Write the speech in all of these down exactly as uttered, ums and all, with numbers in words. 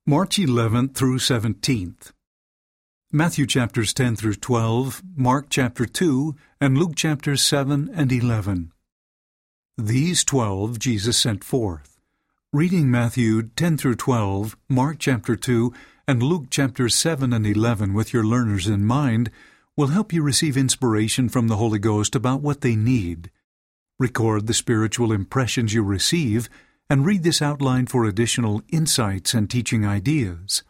March eleventh through seventeenth. Matthew chapters ten through twelve, Mark chapter two, and Luke chapters seven and eleven. These twelve Jesus sent forth. Reading Matthew ten through twelve, Mark chapter two, and Luke chapters seven and eleven with your learners in mind will help you receive inspiration from the Holy Ghost about what they need. Record the spiritual impressions you receive, and read this outline for additional insights and teaching ideas.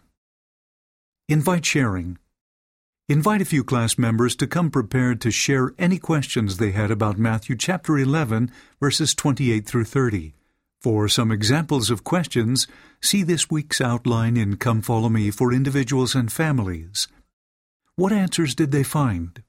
Invite sharing. Invite a few class members to come prepared to share any questions they had about Matthew chapter eleven, verses twenty-eight through thirty. For some examples of questions, see this week's outline in Come Follow Me for individuals and families. What answers did they find?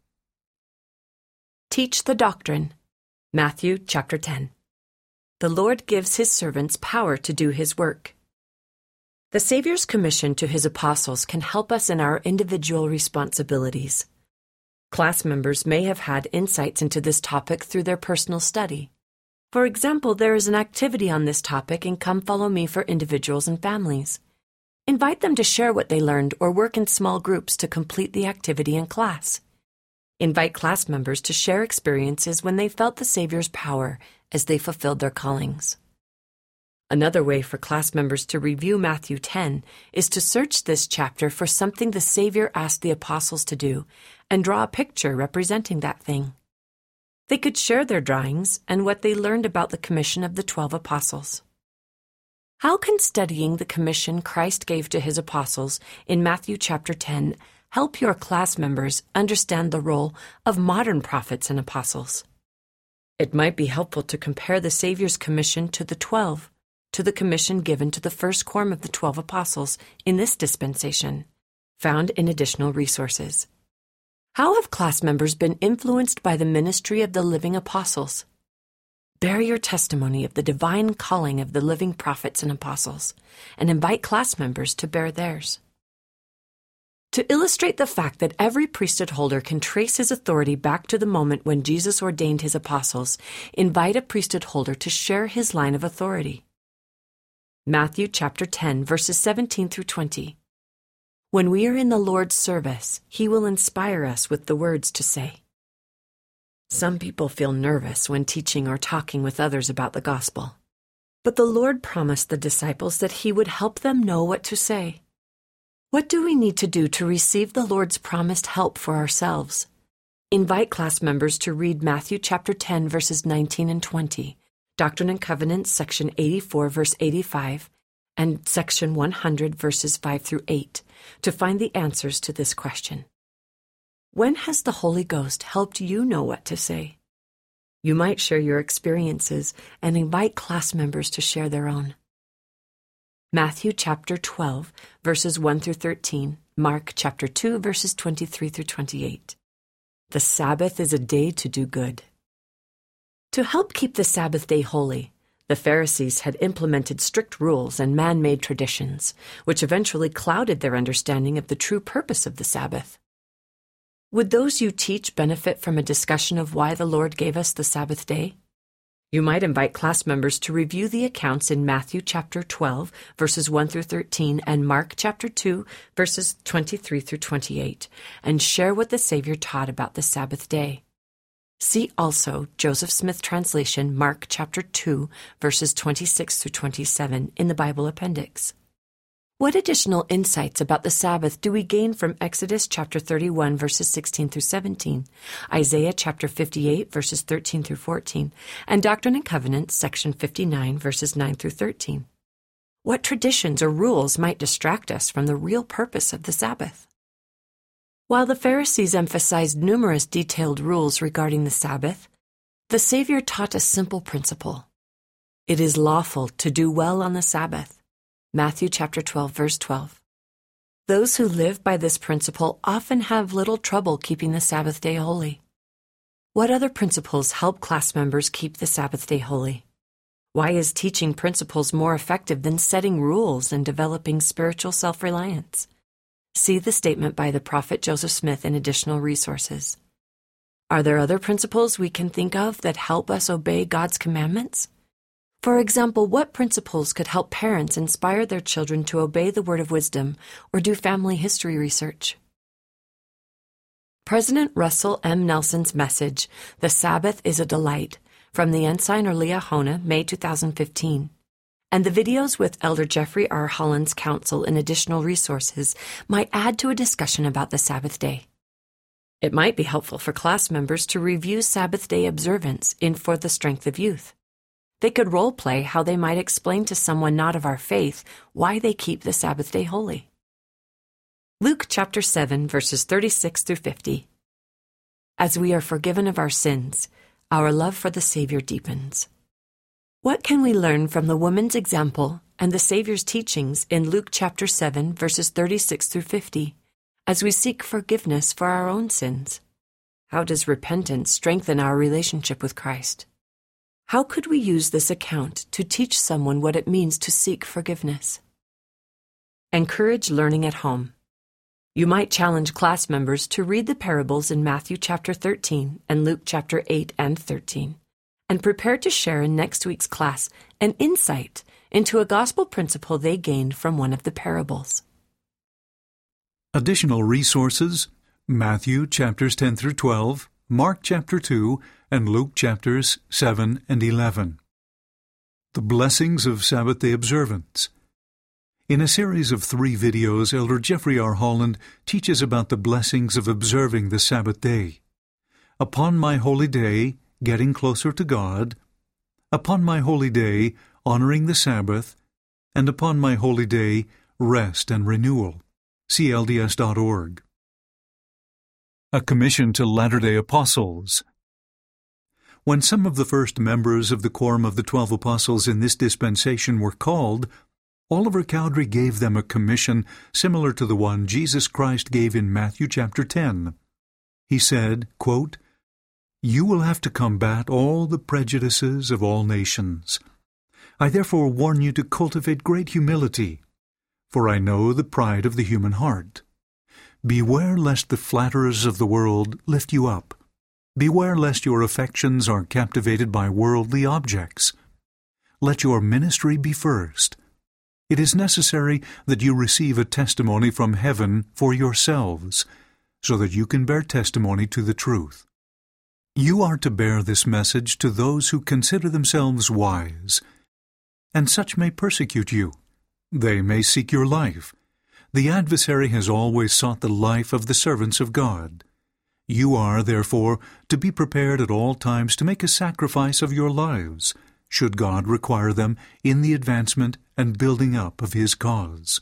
Teach the doctrine. Matthew chapter ten. The Lord gives His servants power to do His work. The Savior's commission to His apostles can help us in our individual responsibilities. Class members may have had insights into this topic through their personal study. For example, there is an activity on this topic in Come Follow Me for individuals and families. Invite them to share what they learned or work in small groups to complete the activity in class. Invite class members to share experiences when they felt the Savior's power as they fulfilled their callings. Another way for class members to review Matthew ten is to search this chapter for something the Savior asked the apostles to do and draw a picture representing that thing. They could share their drawings and what they learned about the commission of the twelve apostles. How can studying the commission Christ gave to His apostles in Matthew chapter ten help your class members understand the role of modern prophets and apostles? It might be helpful to compare the Savior's commission to the twelve to the commission given to the first quorum of the twelve apostles in this dispensation, found in additional resources. How have class members been influenced by the ministry of the living apostles? Bear your testimony of the divine calling of the living prophets and apostles, and invite class members to bear theirs. To illustrate the fact that every priesthood holder can trace his authority back to the moment when Jesus ordained His apostles, invite a priesthood holder to share his line of authority. Matthew chapter ten, verses seventeen through twenty. When we are in the Lord's service, He will inspire us with the words to say. Some people feel nervous when teaching or talking with others about the gospel. But the Lord promised the disciples that He would help them know what to say. What do we need to do to receive the Lord's promised help for ourselves? Invite class members to read Matthew chapter ten, verses nineteen and twenty, Doctrine and Covenants, section eighty-four, verse eighty-five, and section one hundred, verses five through eight, to find the answers to this question. When has the Holy Ghost helped you know what to say? You might share your experiences and invite class members to share their own. Matthew chapter twelve, verses one through thirteen, Mark chapter two, verses twenty-three through twenty-eight. The Sabbath is a day to do good. To help keep the Sabbath day holy, the Pharisees had implemented strict rules and man-made traditions, which eventually clouded their understanding of the true purpose of the Sabbath. Would those you teach benefit from a discussion of why the Lord gave us the Sabbath day? You might invite class members to review the accounts in Matthew chapter twelve, verses one through thirteen, and Mark chapter two, verses twenty-three through twenty-eight, and share what the Savior taught about the Sabbath day. See also Joseph Smith translation, Mark chapter two, verses twenty-six through twenty-seven in the Bible appendix. What additional insights about the Sabbath do we gain from Exodus chapter thirty-one, verses sixteen through seventeen, Isaiah chapter fifty-eight, verses thirteen through fourteen, and Doctrine and Covenants, section fifty-nine, verses nine through thirteen? What traditions or rules might distract us from the real purpose of the Sabbath? While the Pharisees emphasized numerous detailed rules regarding the Sabbath, the Savior taught a simple principle. It is lawful to do well on the Sabbath. Matthew chapter twelve, verse twelve. Those who live by this principle often have little trouble keeping the Sabbath day holy. What other principles help class members keep the Sabbath day holy? Why is teaching principles more effective than setting rules and developing spiritual self-reliance? See the statement by the prophet Joseph Smith in additional resources. Are there other principles we can think of that help us obey God's commandments? For example, what principles could help parents inspire their children to obey the word of wisdom or do family history research? President Russell M. Nelson's message, "The Sabbath is a Delight," from the Ensign or Liahona, May two thousand fifteen, and the videos with Elder Jeffrey R. Holland's counsel and additional resources might add to a discussion about the Sabbath day. It might be helpful for class members to review Sabbath day observance in For the Strength of Youth. They could role-play how they might explain to someone not of our faith why they keep the Sabbath day holy. Luke chapter seven, verses thirty-six through fifty. As we are forgiven of our sins, our love for the Savior deepens. What can we learn from the woman's example and the Savior's teachings in Luke chapter seven, verses thirty-six through fifty, as we seek forgiveness for our own sins? How does repentance strengthen our relationship with Christ? How could we use this account to teach someone what it means to seek forgiveness? Encourage learning at home. You might challenge class members to read the parables in Matthew chapter thirteen and Luke chapter eight and thirteen, and prepare to share in next week's class an insight into a gospel principle they gained from one of the parables. Additional resources: Matthew chapters ten through twelve, Mark chapter two, and Luke chapters seven and eleven. The blessings of Sabbath day observance. In a series of three videos, Elder Jeffrey R. Holland teaches about the blessings of observing the Sabbath day. Upon my holy day, getting closer to God. Upon my holy day, honoring the Sabbath. And upon my holy day, rest and renewal. C L D S dot org. A commission to Latter-day Apostles. When some of the first members of the Quorum of the Twelve Apostles in this dispensation were called, Oliver Cowdery gave them a commission similar to the one Jesus Christ gave in Matthew chapter ten. He said, quote, "You will have to combat all the prejudices of all nations. I therefore warn you to cultivate great humility, for I know the pride of the human heart. Beware lest the flatterers of the world lift you up. Beware lest your affections are captivated by worldly objects. Let your ministry be first. It is necessary that you receive a testimony from heaven for yourselves, so that you can bear testimony to the truth. You are to bear this message to those who consider themselves wise, and such may persecute you. They may seek your life. The adversary has always sought the life of the servants of God. You are, therefore, to be prepared at all times to make a sacrifice of your lives, should God require them in the advancement and building up of His cause."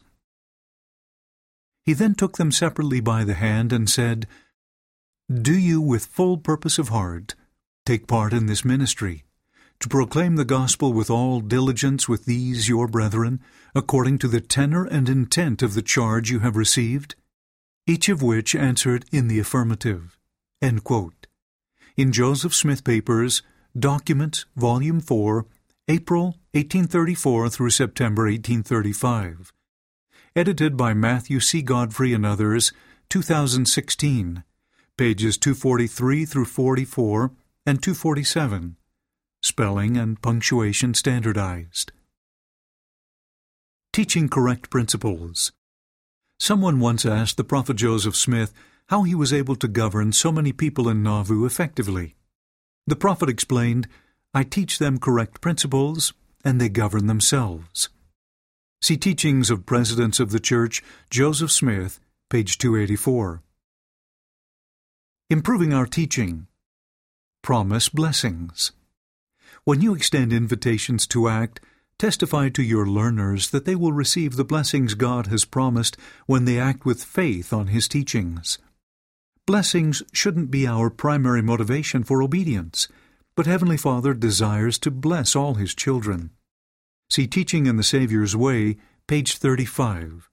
He then took them separately by the hand and said, "Do you with full purpose of heart take part in this ministry, to proclaim the gospel with all diligence with these your brethren, according to the tenor and intent of the charge you have received?" Each of which answered in the affirmative. End quote. In Joseph Smith Papers, Document, Volume four, April eighteen thirty-four through September eighteen thirty-five. Edited by Matthew C. Godfrey and others, two thousand sixteen, pages two forty-three through forty-four and two forty-seven. Spelling and punctuation standardized. Teaching correct principles. Someone once asked the Prophet Joseph Smith how he was able to govern so many people in Nauvoo effectively. The Prophet explained, "I teach them correct principles, and they govern themselves." See Teachings of Presidents of the Church, Joseph Smith, page two eighty-four. Improving our teaching. Promise blessings. When you extend invitations to act, testify to your learners that they will receive the blessings God has promised when they act with faith on His teachings. Blessings shouldn't be our primary motivation for obedience, but Heavenly Father desires to bless all His children. See Teaching in the Savior's Way, page thirty-five.